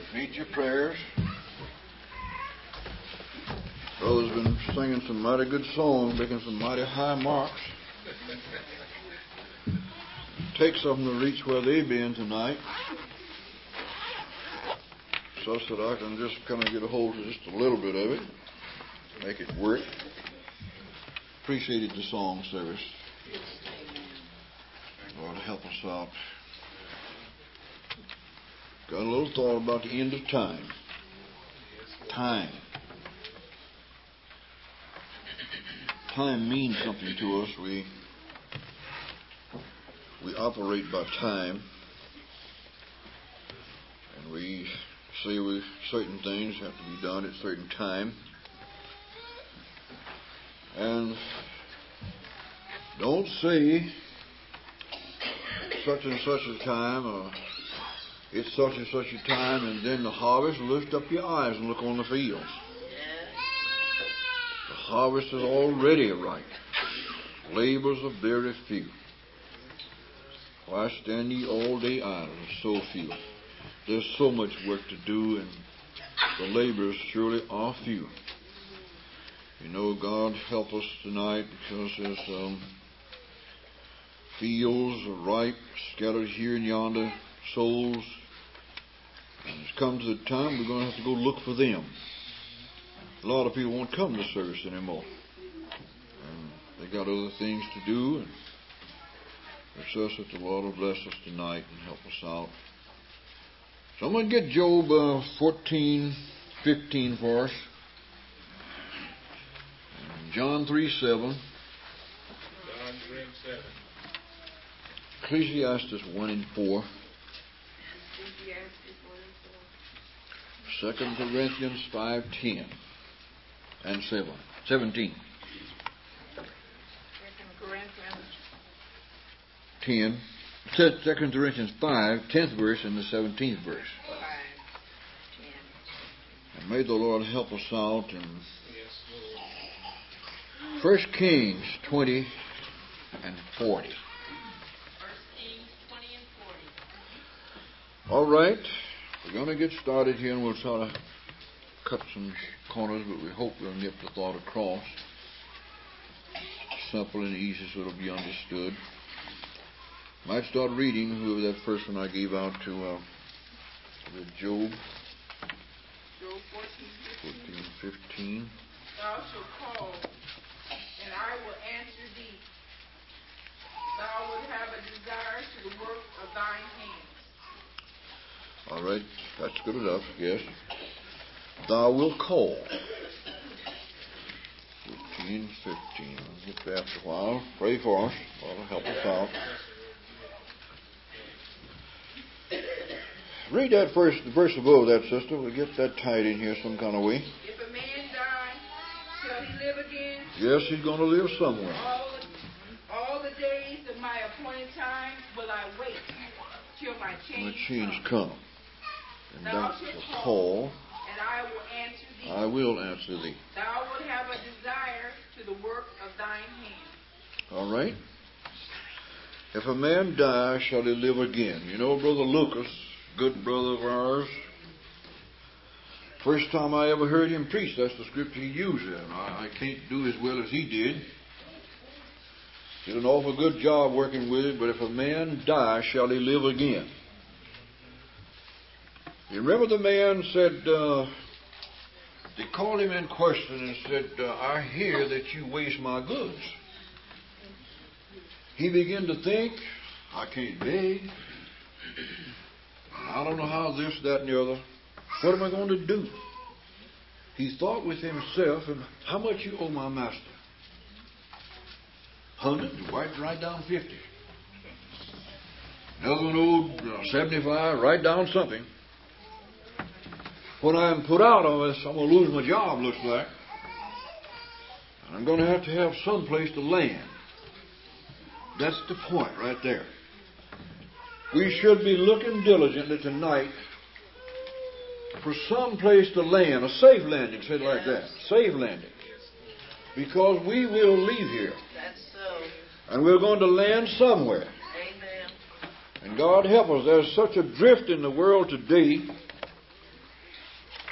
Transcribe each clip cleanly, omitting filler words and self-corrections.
Need your prayers. Brother's been singing some mighty good songs, making some mighty high marks. Takes something to reach where they been tonight. So that I can just kind of get a hold of just a little bit of it. Make it work. Appreciated the song service. Lord, help us out. Got a little thought about the end of time. Time. Time means something to us. We operate by time. And we say certain things have to be done at a certain time. And don't say such and such a time, or it's such and such a time, and then the harvest, lift up your eyes and look on the fields. The harvest is already ripe. Labors are very few. Why stand ye all day idle, so few? There's so much work to do, and the laborers surely are few. You know, God help us tonight, because there's fields are ripe, scattered here and yonder, souls. And it's come to the time we're going to have to go look for them. A lot of people won't come to service anymore. And they got other things to do. And it's us that the Lord will bless us tonight and help us out. So I'm going to get Job 14:15 for us. And John 3:7. John 3:7. Ecclesiastes 1:4. 2 Corinthians 5:10 and 17. 10. 2 Corinthians 5, 10th verse and the 17th verse. And may the Lord help us out. And 1 Kings 20 and 40. All right. We're going to get started here, and we'll try to cut some corners, but we hope we'll get the thought across. Simple and easy so it'll be understood. Might start reading whoever that first one I gave out to Job. Job 14:15. Thou shalt call, and I will answer thee. Thou wilt have a desire to the work of thine hands. All right, that's good enough, yes. Thou wilt call. 14:15. I'll get that after a while. Pray for us. That'll help us out. Read that first, the verse above that, sister. We'll get that tied in here some kind of way. If a man die, shall he live again? Yes, he's going to live somewhere. All the days of my appointed time will I wait till my change come. And thou shalt call, and I will answer thee. I will answer thee. Thou wilt have a desire to the work of thine hands. All right. If a man die, shall he live again? You know, Brother Lucas, good brother of ours, first time I ever heard him preach, that's the scripture he used there. I can't do as well as he did. He did an awful good job working with it, but if a man die, shall he live again? You remember the man said, they called him in question and said, I hear that you waste my goods. He began to think, I can't beg. I don't know how this, that, and the other. What am I going to do? He thought with himself, and how much you owe my master? 100? You write down 50. Another one owed 75. Write down something. When I'm put out of this, I'm going to lose my job, looks like. And I'm going to have some place to land. That's the point right there. We should be looking diligently tonight for some place to land, a safe landing, say it like that, safe landing. Because we will leave here. That's so. And we're going to land somewhere. Amen. And God help us, there's such a drift in the world today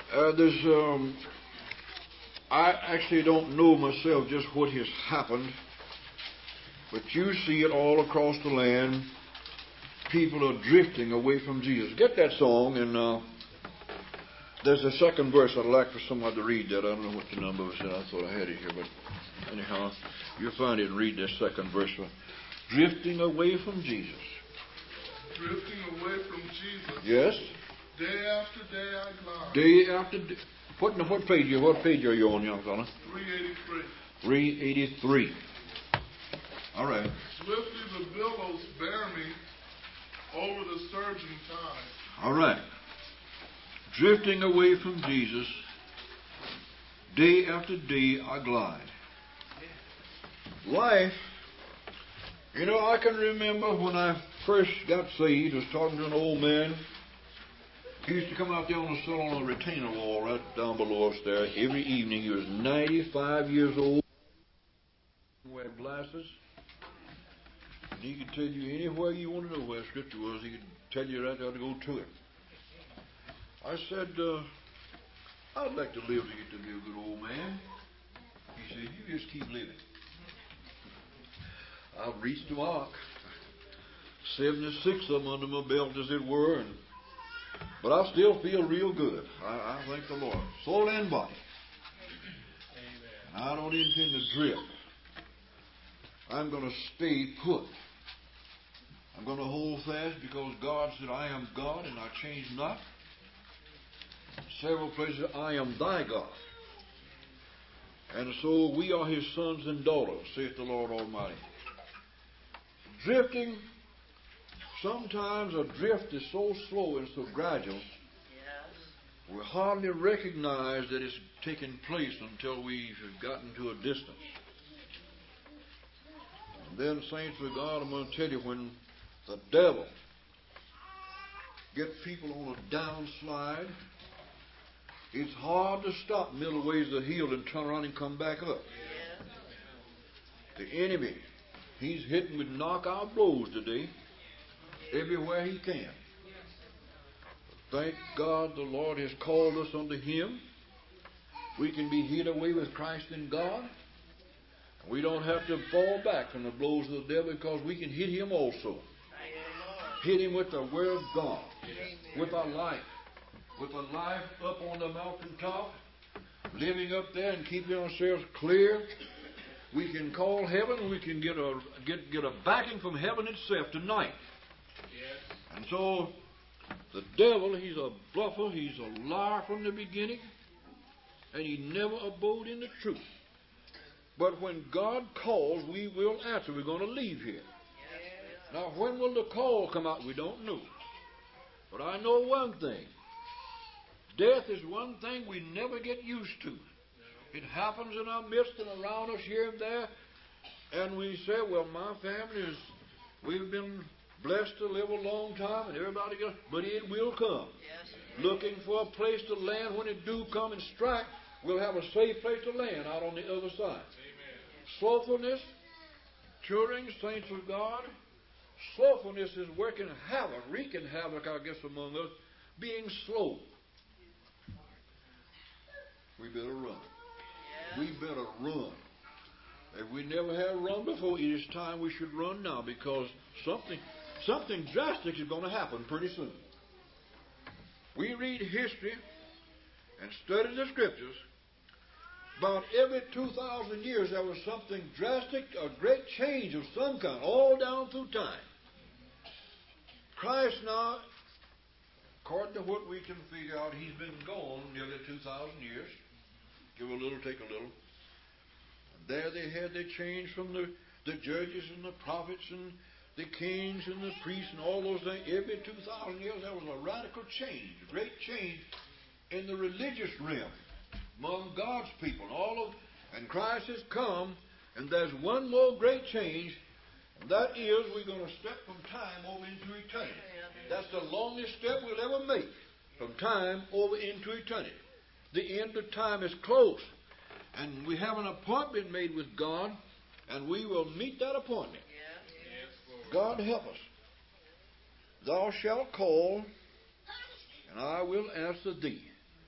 I actually don't know myself just what has happened, but you see it all across the land. People are drifting away from Jesus. Get that song, and there's a second verse I'd like for somebody to read that. I don't know what the number was. I thought I had it here, but anyhow, you'll find it and read this second verse. Drifting away from Jesus. Drifting away from Jesus. Yes. Day after day I glide. Day after day. What page are you on, young fella? 383. 383. All right. Swiftly the billows bear me over the surging tide. All right. Drifting away from Jesus. Day after day I glide. Life. You know, I can remember when I first got saved, I was talking to an old man. He used to come out there on the cell on a retainer wall right down below us there every evening. He was 95 years old. He wear glasses. And he could tell you anywhere you want to know where Scripture was. He could tell you right there to go to it. I said, I'd like to live to get to be a good old man. He said, you just keep living. I've reached the mark. 76 of them under my belt, as it were, but I still feel real good. I thank the Lord. Soul and body. And I don't intend to drift. I'm going to stay put. I'm going to hold fast because God said, I am God and I change not. Several places, I am thy God. And so we are his sons and daughters, saith the Lord Almighty. Drifting, sometimes a drift is so slow and so gradual, we hardly recognize that it's taken place until we've gotten to a distance. And then, saints of God, I'm going to tell you, when the devil gets people on a downslide, it's hard to stop middle ways of the hill and turn around and come back up. The enemy, he's hitting with knockout blows today, everywhere he can. Thank God the Lord has called us unto him. We can be hid away with Christ in God. We don't have to fall back from the blows of the devil because we can hit him also. Hit him with the Word of God, with our life. With a life up on the mountaintop, living up there and keeping ourselves clear. We can call heaven. We can get a backing from heaven itself tonight. Yes. And so the devil, he's a bluffer. He's a liar from the beginning. And he never abode in the truth. But when God calls, we will answer. We're going to leave here. Yes. Now, when will the call come out? We don't know. But I know one thing. Death is one thing we never get used to. It happens in our midst and around us here and there. And we say, well, my family we've been blessed to live a long time and everybody else, but it will come. Yes. Looking for a place to land. When it do come and strike, we'll have a safe place to land out on the other side. Amen. Slothfulness, children, saints of God, slothfulness is working havoc, wreaking havoc, I guess, among us, being slow. We better run. Yeah. We better run. If we never have run before, it is time we should run now because something drastic is going to happen pretty soon. We read history and study the Scriptures. About every 2,000 years there was something drastic, a great change of some kind, all down through time. Christ now, according to what we can figure out, he's been gone nearly 2,000 years. Give a little, take a little. And there they had their change from the judges and the prophets and the kings and the priests and all those things. Every 2,000 years there was a radical change, a great change in the religious realm among God's people. And Christ has come, and there's one more great change, and that is we're going to step from time over into eternity. That's the longest step we'll ever make, from time over into eternity. The end of time is close. And we have an appointment made with God, and we will meet that appointment. God help us. Thou shalt call, and I will answer thee.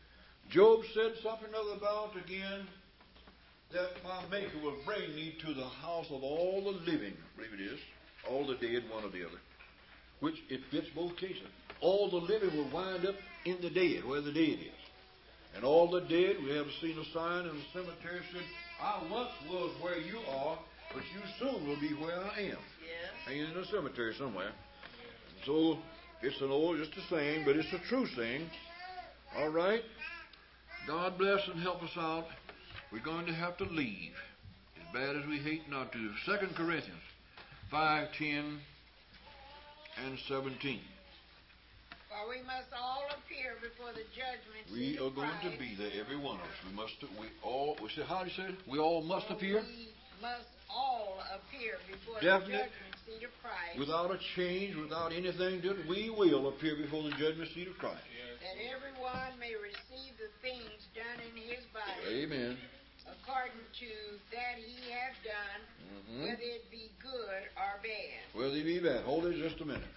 Job said something about again that my Maker will bring me to the house of all the living, I believe it is, all the dead, one or the other, which it fits both cases. All the living will wind up in the dead, where the dead is. And all the dead, we have seen a sign in the cemetery said, I once was where you are, but you soon will be where I am. Yes. Hanging in a cemetery somewhere. So it's an old, just a saying, but it's a true saying. All right. God bless and help us out. We're going to have to leave, as bad as we hate not to. 2 Corinthians 5:10 and 17. For we must all appear before the judgment We seat are of going to Christ. be there, every one of us. We said, how do you say it? We all must appear? We must all appear before Definite. the judgment seat of Christ. Without a change, without anything to it, we will appear before the judgment seat of Christ. That everyone may receive the things done in his body. Amen. According to that he hath done, whether it be good or bad. Whether it be bad. Hold it just a minute.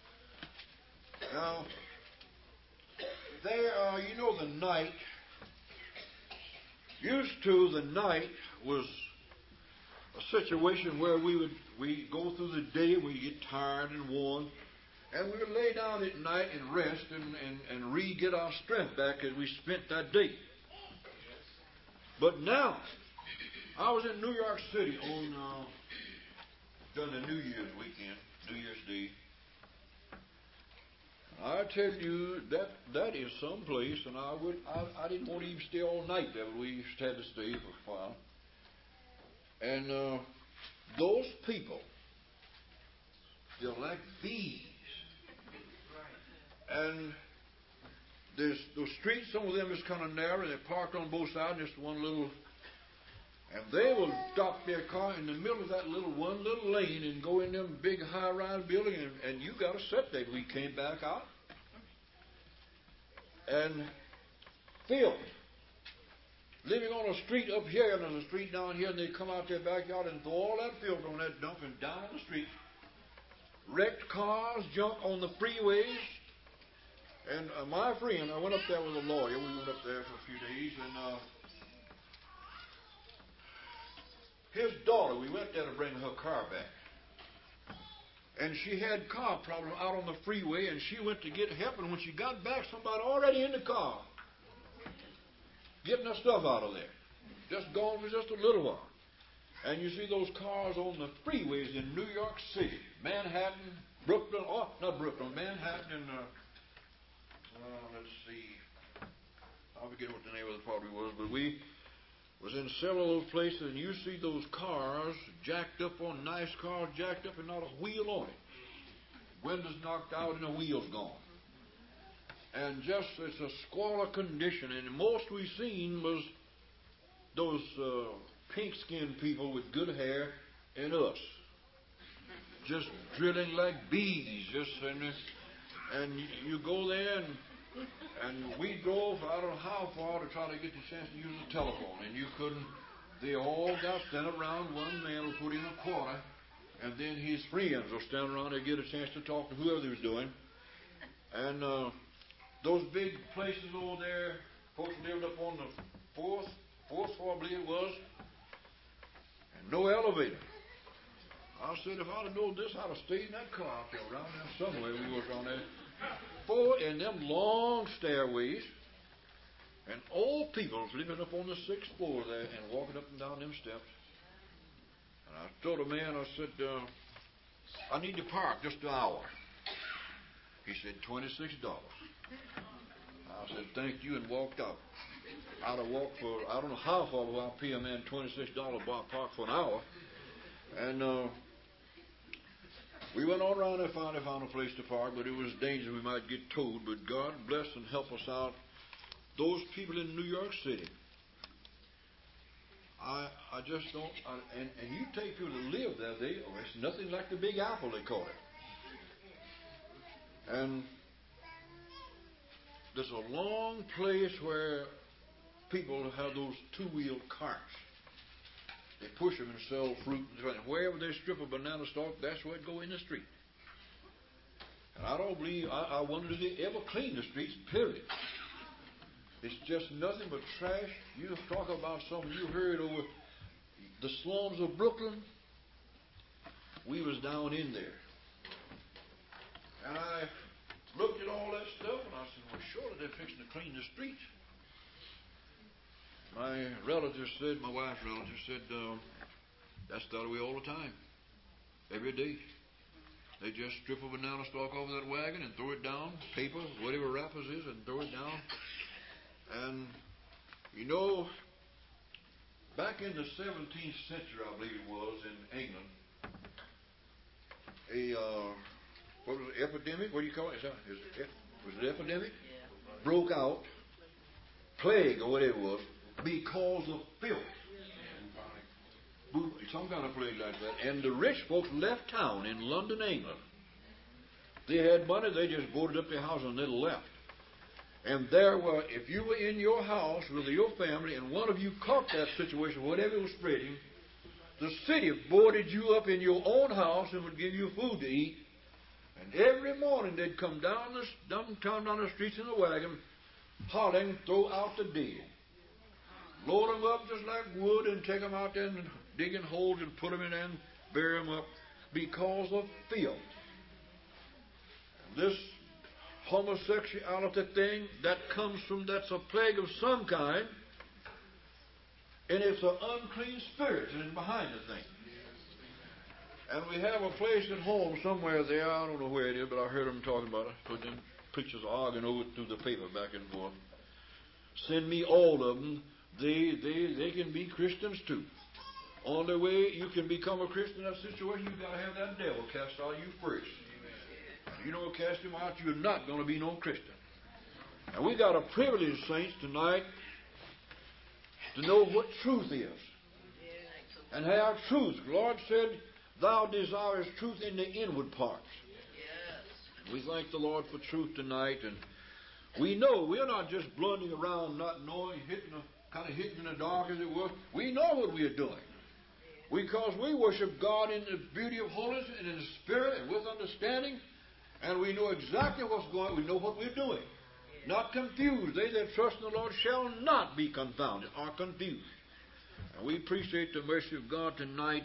Now, there, you know, the night was a situation where we go through the day, we get tired and worn, and we would lay down at night and rest and re-get our strength back as we spent that day. But now, I was in New York City on during the New Year's weekend, New Year's Day. I tell you that is some place, and I didn't want to even stay all night there. We just had to stay for a while. And those people, they're like bees. And there's those streets, some of them is kind of narrow, and they're parked on both sides, just one little. And they will stop their car in the middle of that one little lane and go in them big high-rise building, and you got to sit there. We came back out. And filled. Living on a street up here and on a street down here, and they come out their backyard and throw all that filth on that dump and down on the street. Wrecked cars, junk on the freeways. And my friend, I went up there with a lawyer. We went up there for a few days, and his daughter, we went there to bring her car back. And she had car problem out on the freeway, and she went to get help, and when she got back, somebody already in the car getting her stuff out of there. Just gone for just a little while. And you see those cars on the freeways in New York City, Manhattan, Brooklyn, not Brooklyn, Manhattan, and let's see, I forget what the name of the property was, but we was in several of those places, and you see those cars jacked up on nice cars, jacked up and not a wheel on it. Windows knocked out and the wheels gone. And just, it's a squalor condition, and most we seen was those pink-skinned people with good hair and us. Just drilling like bees, and you go there and we drove, I don't know how far, to try to get the chance to use the telephone. And you couldn't. They all got standing around. One man will put in a quarter, and then his friends will stand around and get a chance to talk to whoever they was doing. And those big places over there, folks lived up on the fourth floor, I believe it was, and no elevator. I said, if I'd have known this, I'd have stayed in that car out there, around there somewhere. We was around there. 4 in them long stairways, and old people living up on the 6th floor there and walking up and down them steps. And I told a man, I said, I need to park just an hour. He said, $26. I said, thank you, and walked out. I'd have walked for, I don't know how far, but I'll pay a man $26 by park for an hour. And we went all around and finally found a place to park, but it was dangerous we might get towed. But God bless and help us out. Those people in New York City, I just don't, and you take people that live there, it's nothing like the Big Apple, they call it. And there's a long place where people have those two-wheeled carts. They push them and sell fruit. And wherever they strip a banana stalk, that's where it go in the street. And I don't believe, I wonder if they ever clean the streets, period. It's just nothing but trash. You talk about something you heard over the slums of Brooklyn. We was down in there. And I looked at all that stuff and I said, well, surely they're fixing to clean the streets. My relative said, my wife's relative said, that's that way all the time. Every day. They just strip a banana stalk off of that wagon and throw it down, paper, whatever wrappers is, and throw it down. And, you know, back in the 17th century, I believe it was, in England, what was it, epidemic? What do you call it? Was it epidemic? Yeah. Broke out, plague or whatever it was, because of filth. Some kind of plague like that. And the rich folks left town in London, England. They had money, they just boarded up their house and they left. And there were, if you were in your house with your family and one of you caught that situation, whatever it was spreading, the city boarded you up in your own house and would give you food to eat. And every morning they'd come down the streets in a wagon, hauling, throw out the dead. Load them up just like wood and take them out there and digging holes and put them in there and bury them up because of filth. This homosexuality thing that comes from, that's a plague of some kind, and it's an unclean spirit that is behind the thing. And we have a place at home somewhere there, I don't know where it is, but I heard them talking about it, put them preachers arguing over it through the paper back and forth. Send me all of them. They can be Christians too. Only way you can become a Christian in that situation, you've got to have that devil cast out of you first. If you don't cast him out, you're not going to be no Christian. And we got a privilege, saints, tonight to know what truth is. And have truth. The Lord said, thou desirest truth in the inward parts. We thank the Lord for truth tonight. And we know we're not just blundering around, not knowing, kind of hitting in the dark as it was. We know what we are doing. Because we worship God in the beauty of holiness and in the Spirit and with understanding. And we know exactly what's going on. We know what we're doing. Not confused. They that trust in the Lord shall not be confounded or confused. And we appreciate the mercy of God tonight.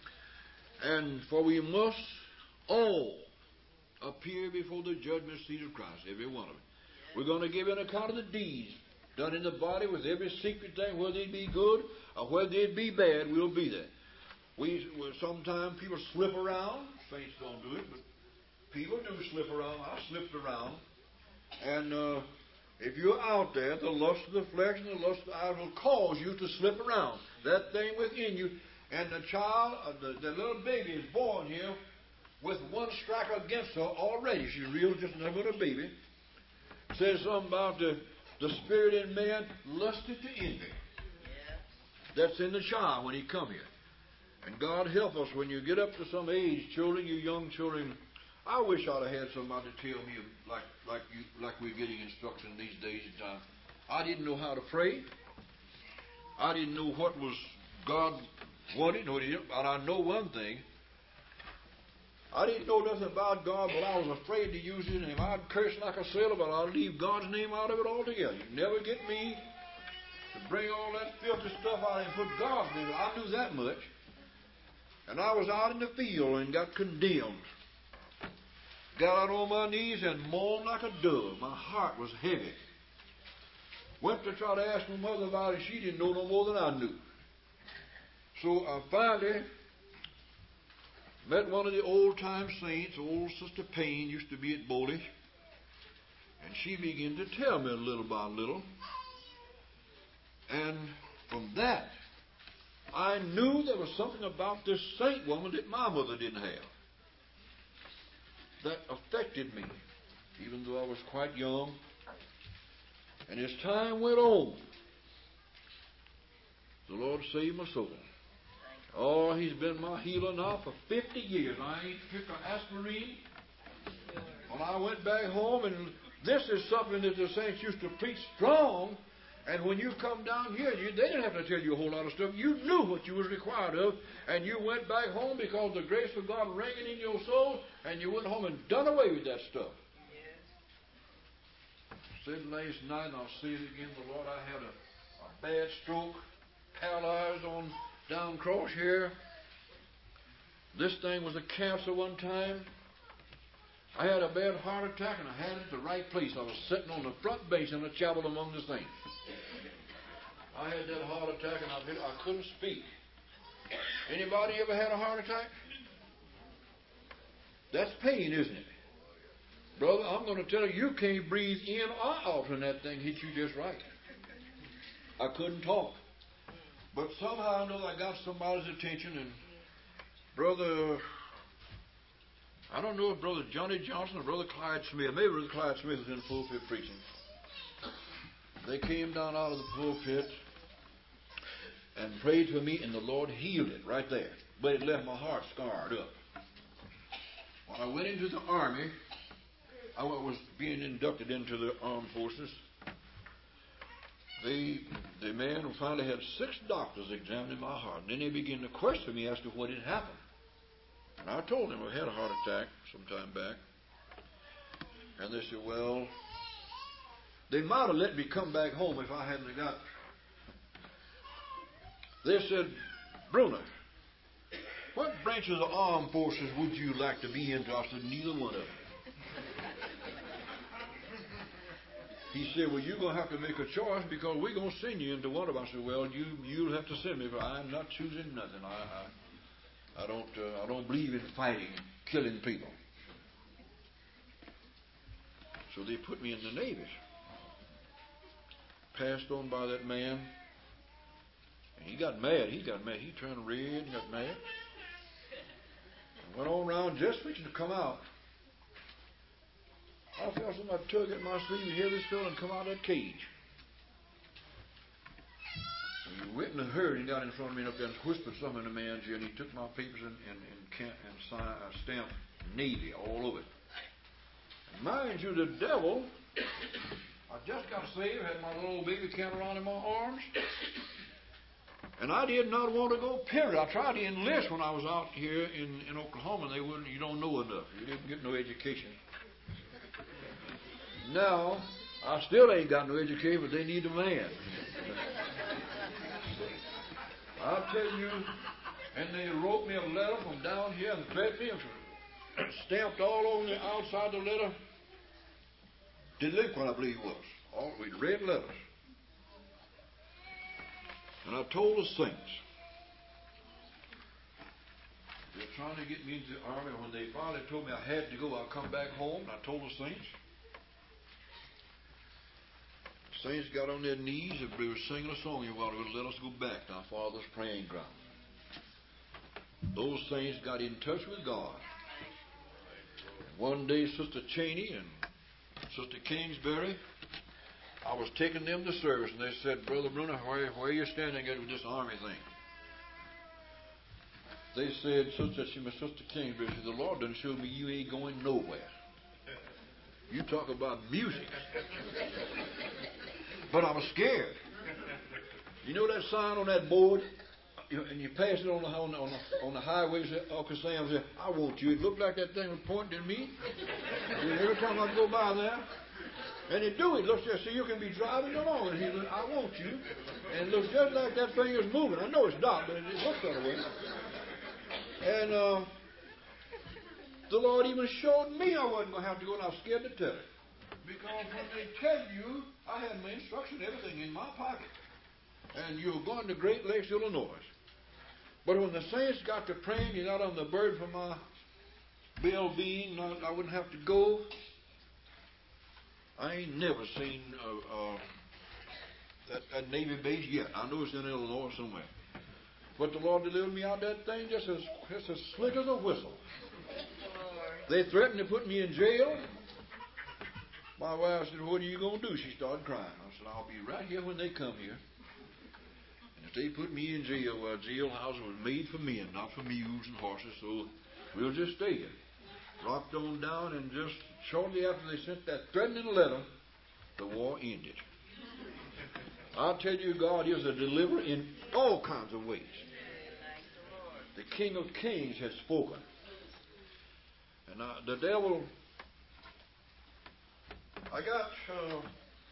And for we must all appear before the judgment seat of Christ, every one of them. We're going to give an account of the deeds done in the body with every secret thing, whether it be good or whether it be bad, we'll be there. Sometimes people slip around. Saints don't do it, but people do slip around. I slipped around. And if you're out there, the lust of the flesh and the lust of the eye will cause you to slip around. That thing within you. And the child, the little baby is born here with one strike against her already. She's real, just another little baby. Says something about the spirit in man lusted to envy. That's in the child when he come here. And God help us when you get up to some age, children, you young children. I wish I'd have had somebody to tell me like we're getting instruction these days and time. I didn't know how to pray. I didn't know what was God wanted. But I know one thing. I didn't know nothing about God, but I was afraid to use His name. I'd curse like a sailor, but I'd leave God's name out of it altogether. You'd never get me to bring all that filthy stuff out and put God's name. I knew that much. And I was out in the field and got condemned. Got out on my knees and moaned like a dove. My heart was heavy. Went to try to ask my mother about it. She didn't know no more than I knew. So I finally met one of the old-time saints. Old Sister Payne used to be at Bowley. And she began to tell me little by little. And from that, I knew there was something about this saint woman that my mother didn't have. That affected me, even though I was quite young. And as time went on, the Lord saved my soul. Oh, He's been my healer now for 50 years. I ain't took an aspirin. When I went back home, and this is something that the saints used to preach strong. And when you come down here, they didn't have to tell you a whole lot of stuff. You knew what you was required of, and you went back home because the grace of God ringing in your soul, and you went home and done away with that stuff. said last night, and I'll say it again, the Lord, I had a bad stroke, paralyzed on down across here. This thing was a cancer one time. I had a bad heart attack, and I had it at the right place. I was sitting on the front bench in the chapel among the saints. I had that heart attack, and I couldn't speak. Anybody ever had a heart attack? That's pain, isn't it? Brother, I'm going to tell you, you can't breathe in or out when that thing hit you just right. I couldn't talk. But somehow I know I got somebody's attention, and Brother, I don't know if Brother Johnny Johnson or Brother Clyde Smith, maybe Brother Clyde Smith was in the pulpit preaching. They came down out of the pulpit and prayed for me, and the Lord healed it right there. But it left my heart scarred up. When I went into the army, I was being inducted into the armed forces. The man finally had 6 doctors examining my heart, and then they began to question me as to what had happened. And I told them I had a heart attack some time back. And they said, well, they might have let me come back home if I hadn't got it. They said, Bruner, what branch of the armed forces would you like to be into? I said, neither one of them. He said, well, you're going to have to make a choice because we're going to send you into one of them. I said, well, you'll have to send me, but I'm not choosing nothing. I don't believe in fighting, killing people. So they put me in the Navy. Passed on by that man. And he got mad. He turned red and got mad. And went on around just fixing to come out. I felt somebody tug at my sleeve and hear this fellow come out of that cage. And he went in a hurry and got in front of me and up there and whispered something in the man's ear, and he took my papers and stamped Navy all over it. And mind you, the devil, I just got saved, had my little baby cat around in my arms, and I did not want to go, period. I tried to enlist when I was out here in Oklahoma, and they wouldn't, you don't know enough. You didn't get no education. Now, I still ain't got no education, but they need a man. I'll tell you, and they wrote me a letter from down here and threatened me and stamped all over the outside of the letter. Delinquent, I believe it was. All with red letters. And I told the saints, they're trying to get me into the army. When they finally told me I had to go, I'll come back home. And I told the saints. The saints got on their knees and they were singing a song. Well, they would let us go back to our Father's praying ground. Those saints got in touch with God. One day, Sister Cheney and Sister Kingsbury, I was taking them to service, and they said, Brother Bruner, where are you standing at with this army thing? They said, Sister Kingsbury said, the Lord done showed me you ain't going nowhere. You talk about music. But I was scared. You know that sign on that board? And you pass it on the highway, Uncle Sam said, I want you. It looked like that thing was pointing at me. And every time I go by there, and it do, it looks just so you can be driving along, and he said, I want you. And it looks just like that thing is moving. I know it's dark, but it looks that way. And the Lord even showed me I wasn't going to have to go, and I was scared to tell it. Because when they tell you, I had my instruction, everything in my pocket. And you're going to Great Lakes, Illinois. But when the saints got to praying, you're not on the burden for my well-being, I wouldn't have to go. I ain't never seen that Navy base yet. I know it's in Illinois somewhere. But the Lord delivered me out of that thing just as slick as a whistle. They threatened to put me in jail. My wife said, what are you going to do? She started crying. I said, I'll be right here when they come here. And if they put me in jail, well, jailhouse was made for men, not for mules and horses, so we'll just stay here. Rocked on down, and just shortly after they sent that threatening letter, the war ended. I'll tell you, God is a deliverer in all kinds of ways. The King of Kings has spoken. And the devil, I got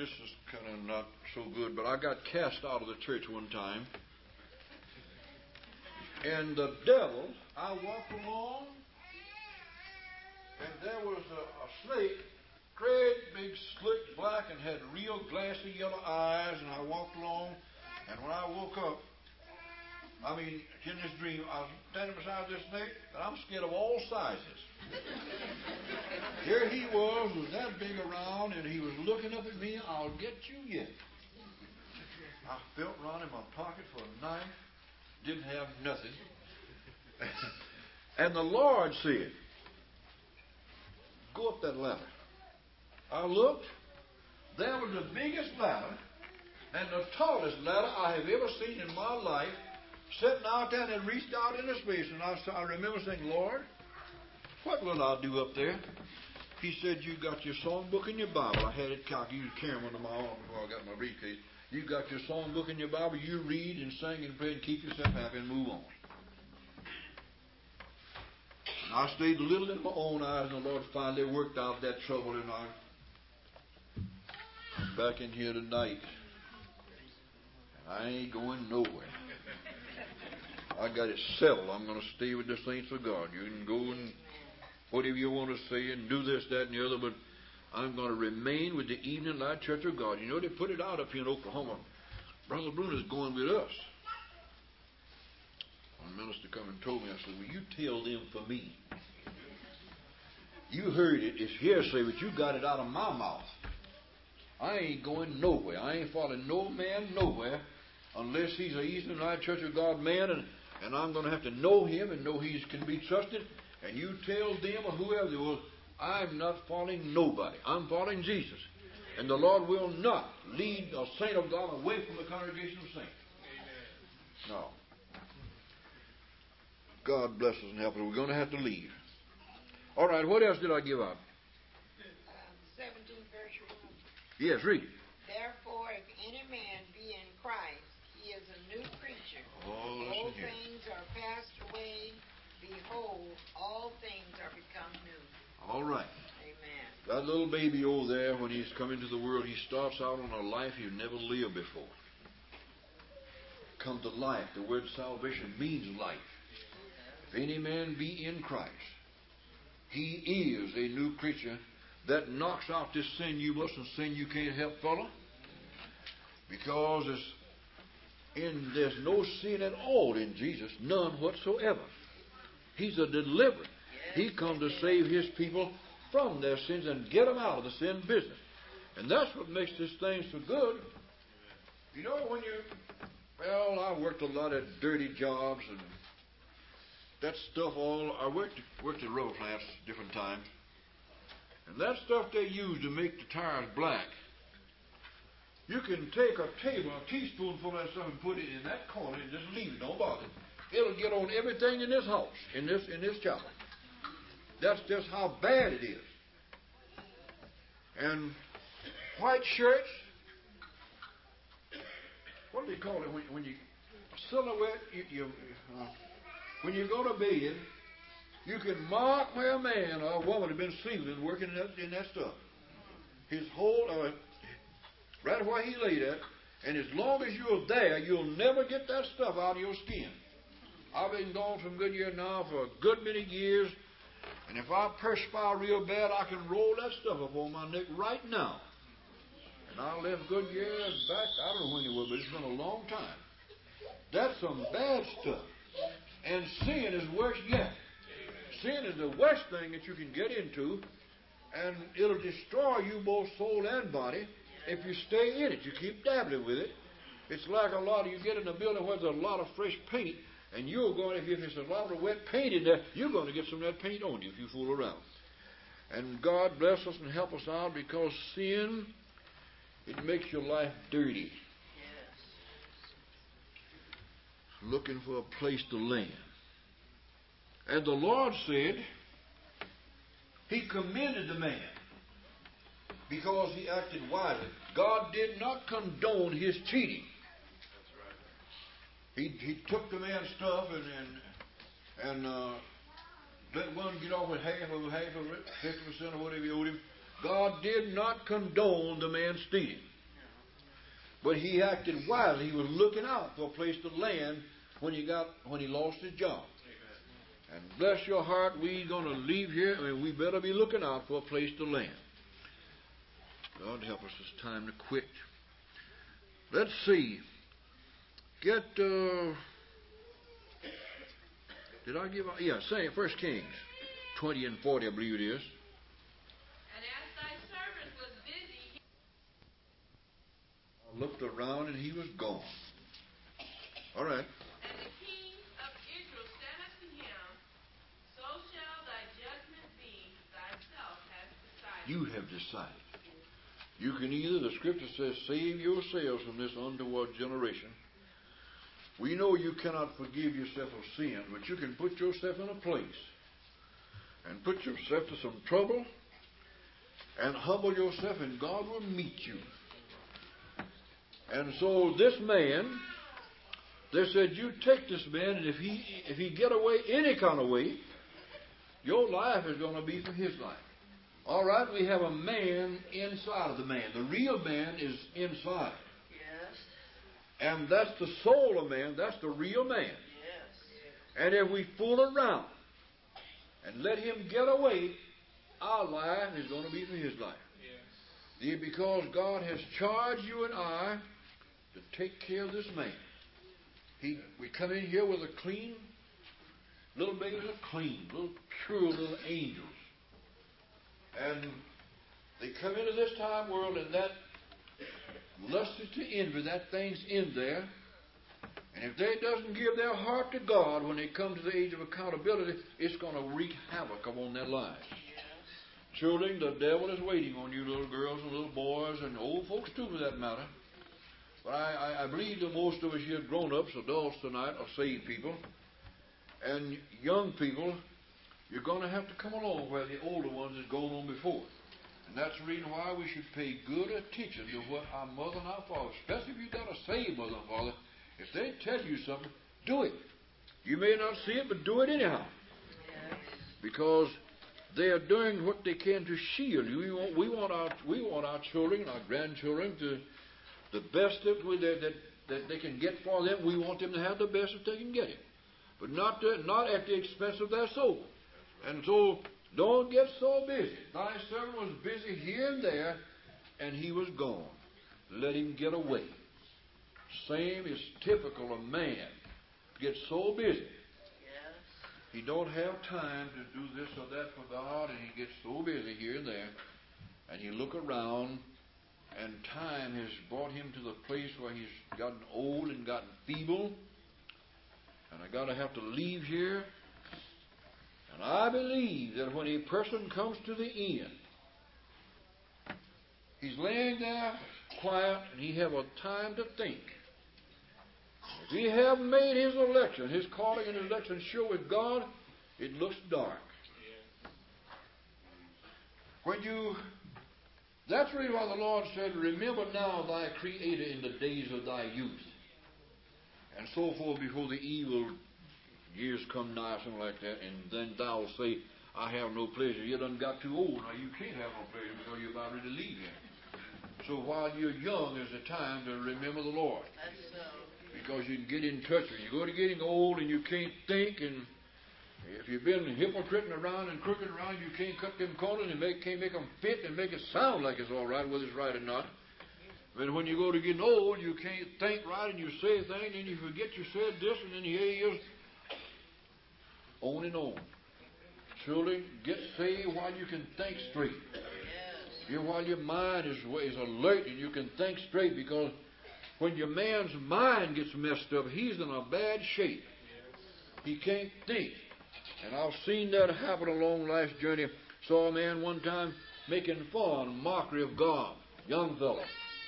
this is kind of not so good, but I got cast out of the church one time. And the devil, I walked along, and there was a snake, great, big, slick, black, and had real glassy yellow eyes. And I walked along, and when I woke up, in this dream, I was standing beside this snake, and I'm scared of all sizes. Here he was that big around, and he was looking up at me. I'll get you yet. I felt around in my pocket for a knife. Didn't have nothing. And the Lord said, go up that ladder. I looked. There was the biggest ladder and the tallest ladder I have ever seen in my life, sitting out there, and it reached out into space. And I remember saying, Lord, what will I do up there? He said, you got your songbook in your Bible. I had it cocked. You carrying one in my arm before I got my briefcase. You got your songbook in your Bible. You read and sing and pray and keep yourself happy and move on. And I stayed a little in my own eyes, and the Lord finally worked out that trouble, and I'm back in here tonight. I ain't going nowhere. I got it settled. I'm going to stay with the saints of God. You can go and whatever you want to say and do this, that, and the other, but I'm going to remain with the Evening Light Church of God. You know, they put it out up here in Oklahoma. Brother Bruno is going with us. One minister come and told me, I said, will you tell them for me? You heard it. It's hearsay, but you got it out of my mouth. I ain't going nowhere. I ain't following no man nowhere unless he's an Eastern Light Church of God man, and I'm going to have to know him and know he can be trusted. And you tell them or whoever they will, I'm not following nobody. I'm following Jesus. And the Lord will not lead a saint of God away from the congregation of saints. No. God bless us and help us. We're going to have to leave. All right, what else did I give out? 17th verse. Yes, read. Therefore, if any man be in Christ, he is a new creature. Oh, Old things are passed away. Behold, all things are become new. All right. Amen. That little baby over there, when he's come into the world, he starts out on a life he's never lived before. Come to life. The word salvation means life. If any man be in Christ, he is a new creature. That knocks out this sin you must and sin you can't help, fella. Because there's no sin at all in Jesus, none whatsoever. He's a deliverer. He come to save his people from their sins and get them out of the sin business. And that's what makes this thing so good. You know, I worked a lot of dirty jobs and that stuff I worked at road plants different times. And that stuff they use to make the tires black, you can take a teaspoonful of that stuff and put it in that corner and just leave it, don't bother. It'll get on everything in this house, in this chapel. That's just how bad it is. And white shirts, what do they call it when you silhouette? When you go to bed, you can mark where a man or a woman has been sleeping, working in that stuff. His whole right where he laid at, and as long as you're there, you'll never get that stuff out of your skin. I've been gone from Goodyear now for a good many years, and if I perspire real bad, I can roll that stuff up on my neck right now. And I left Goodyear back, I don't know when it was, but it's been a long time. That's some bad stuff. And sin is worse yet. Sin is the worst thing that you can get into, and it'll destroy you both soul and body if you stay in it. You keep dabbling with it. It's like you get in a building where there's a lot of fresh paint, and you're going, if there's a lot of wet paint in there, you're going to get some of that paint on you if you fool around. And God bless us and help us out, because sin, it makes your life dirty. Looking for a place to land. And the Lord said, He commended the man because he acted wisely. God did not condone his cheating. He took the man's stuff and let one get off with half of it, 50% or whatever he owed him. God did not condone the man stealing. But he acted wisely. He was looking out for a place to land when he lost his job. And bless your heart, we're going to leave here, and we better be looking out for a place to land. God help us, it's time to quit. Let's see. Did I give out? Yeah, say 1 Kings 20 and 40, I believe it is. And as thy servant was busy, I looked around and he was gone. All right. and the king of Israel said unto him, so shall thy judgment be, thyself hast decided. You have decided. You can either, the scripture says, save yourselves from this untoward generation. We know you cannot forgive yourself of sin, but you can put yourself in a place and put yourself to some trouble and humble yourself, and God will meet you. And so this man, they said, you take this man, and if he get away any kind of way, your life is going to be for his life. All right, we have a man inside of the man. The real man is inside. Yes. And that's the soul of man. That's the real man. Yes. And if we fool around and let him get away, our life is going to be for his life. Yes. Because God has charged you and I to take care of this man. We come in here with a clean, little babies are clean, little pure little angels. And they come into this time world, and that lusted to envy, that thing's in there. And if they doesn't give their heart to God when they come to the age of accountability, it's going to wreak havoc upon their lives. Yes. Children, the devil is waiting on you, little girls and little boys, and old folks too, for that matter. But I believe that most of us here, grown-ups, adults tonight, are saved people. And young people, you're going to have to come along where the older ones has gone on before. And that's the reason why we should pay good attention to what our mother and our father, especially if you've got a saved mother and father, if they tell you something, do it. You may not see it, but do it anyhow. Yes. Because they are doing what they can to shield you. We want our children, our grandchildren, to the best that they can get for them. We want them to have the best that they can get it, but not at the expense of their soul. And so, don't get so busy. Thy servant was busy here and there, and he was gone. Let him get away. Same is typical of man. Gets so busy. Yes. He don't have time to do this or that for God, and he gets so busy here and there. And you look around, and time has brought him to the place where he's gotten old and gotten feeble. And I gotta have to leave here. And I believe that when a person comes to the end, he's laying there quiet and he have a time to think. If he haven't made his election, his calling and election sure with God, it looks dark. That's really why the Lord said, remember now thy Creator in the days of thy youth. And so forth before the evil years come nigh, something like that, and then thou will say, I have no pleasure. You done got too old. Now you can't have no pleasure because you're about ready to leave him. So while you're young is the time to remember the Lord. That's so. Because you can get in touch with him. You go to getting old and you can't think, and if you've been hypocriting around and crooked around, you can't cut them corners and can't make them fit and make it sound like it's all right, whether it's right or not. But when you go to getting old, you can't think right and you say things, and you forget you said this, and then here he is. On and on. Children, get saved while you can think straight. Yes. While your mind is alert and you can think straight, because when your man's mind gets messed up, he's in a bad shape. He can't think. And I've seen that happen along life's journey. Saw a man one time making fun, mockery of God, young fellow.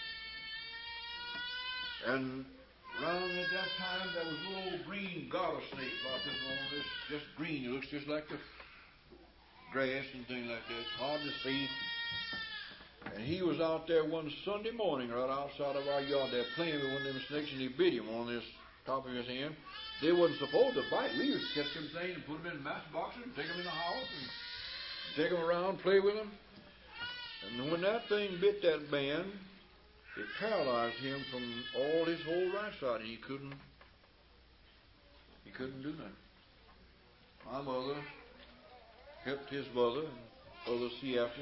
And around at that time, there was a little green garter snake like this on this, just green. It looks just like the grass and things like that. It's hard to see. And he was out there one Sunday morning right outside of our yard there playing with one of them snakes, and he bit him on this top of his hand. They wasn't supposed to bite. We used to catch them things and put them in matchboxes and take them in the house and take them around, play with them. And when that thing bit that man, It paralyzed him from all his whole right side, and he couldn't do nothing. My mother helped his mother and others see after.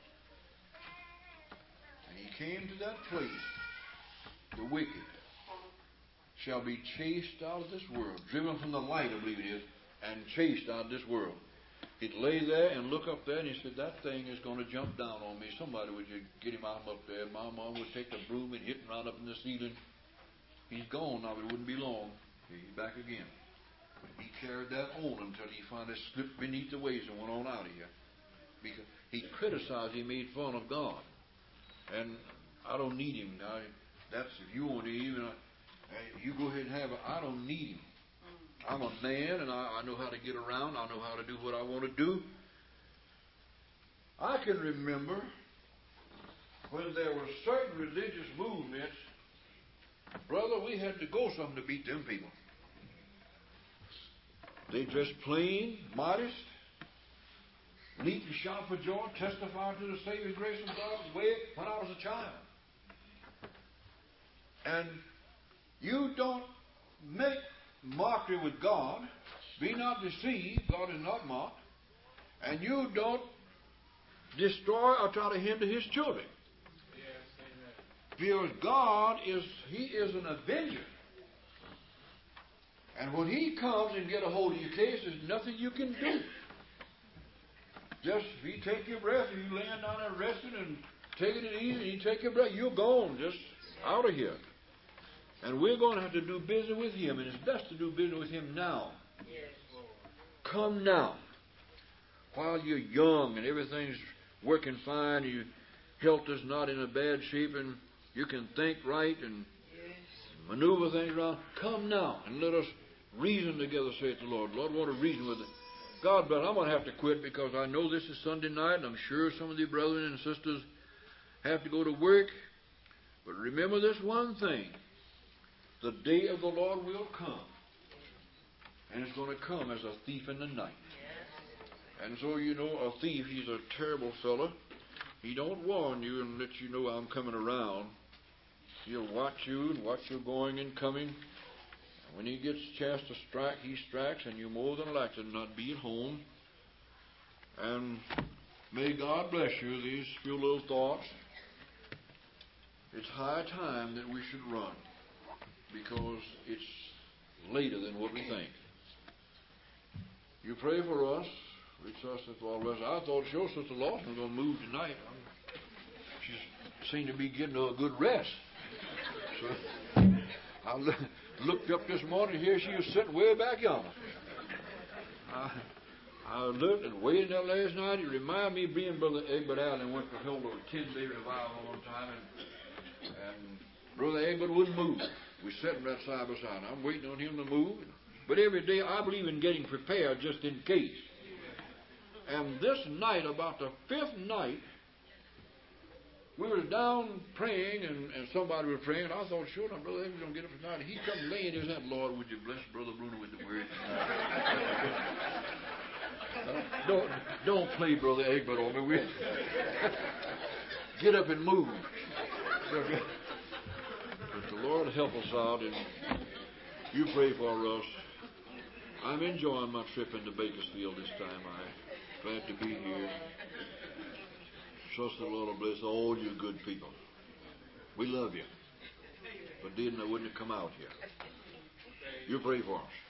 And he came to that place. The wicked shall be chased out of this world, driven from the light, I believe it is, and chased out of this world. He'd lay there and look up there, and he said, that thing is going to jump down on me. Somebody would get him out up there. My mom would take the broom and hit him right up in the ceiling. He's gone now, but it wouldn't be long. He's back again. But he carried that on until he finally slipped beneath the waves and went on out of here. Because he criticized, he made fun of God. And I don't need him. That's if you want to even, you go ahead and have it. I don't need him. I'm a man, and I know how to get around. I know how to do what I want to do. I can remember when there were certain religious movements, brother, we had to go something to beat them people. They dressed plain, modest, leap and shout for joy, testifying to the saving grace of God way when I was a child. And you don't make mockery with God. Be not deceived. God is not mocked. And you don't destroy or try to hinder His children. Because God is an avenger. And when He comes and get a hold of your case, there's nothing you can do. Just if you take your breath, and you laying down there resting and taking it easy, and you take your breath, you're gone, just out of here. And we're going to have to do business with Him, and it's best to do business with Him now. Yes, Lord. Come now, while you're young and everything's working fine, your health is not in a bad shape, and you can think right and maneuver things around. Come now and let us reason together, saith the Lord. Lord, I want to reason with it. God, but I'm going to have to quit because I know this is Sunday night, and I'm sure some of the brethren and sisters have to go to work. But remember this one thing. The day of the Lord will come. And it's going to come as a thief in the night. And so, you know, a thief, he's a terrible fellow. He don't warn you and let you know I'm coming around. He'll watch you and watch you going and coming. And when he gets a chance to strike, he strikes, and you're more than likely to not be at home. And may God bless you, these few little thoughts. It's high time that we should run, because it's later than what we think. You pray for us. Reach us at all rest. I thought sure Sister Lawson was going to move tonight. She seemed to be getting a good rest. So I looked up this morning. Here she was sitting way back yonder. I looked and waited there last night. It reminded me of being Brother Egbert Allen went to hold a 10-day revival one time, and Brother Egbert wouldn't move. We sat right side by side. I'm waiting on him to move. But every day I believe in getting prepared just in case. And this night, about the fifth night, we were down praying, and somebody was praying, and I thought, sure, now Brother Egbert going to get up tonight. And he come laying his hand, Lord, would you bless Brother Bruno with the word? Don't play Brother Egbert on me. Get up and move. But the Lord help us out, and you pray for us. I'm enjoying my trip into Bakersfield this time. I'm glad to be here. Trust the Lord will bless all you good people. We love you. But didn't I wouldn't have come out here. You pray for us.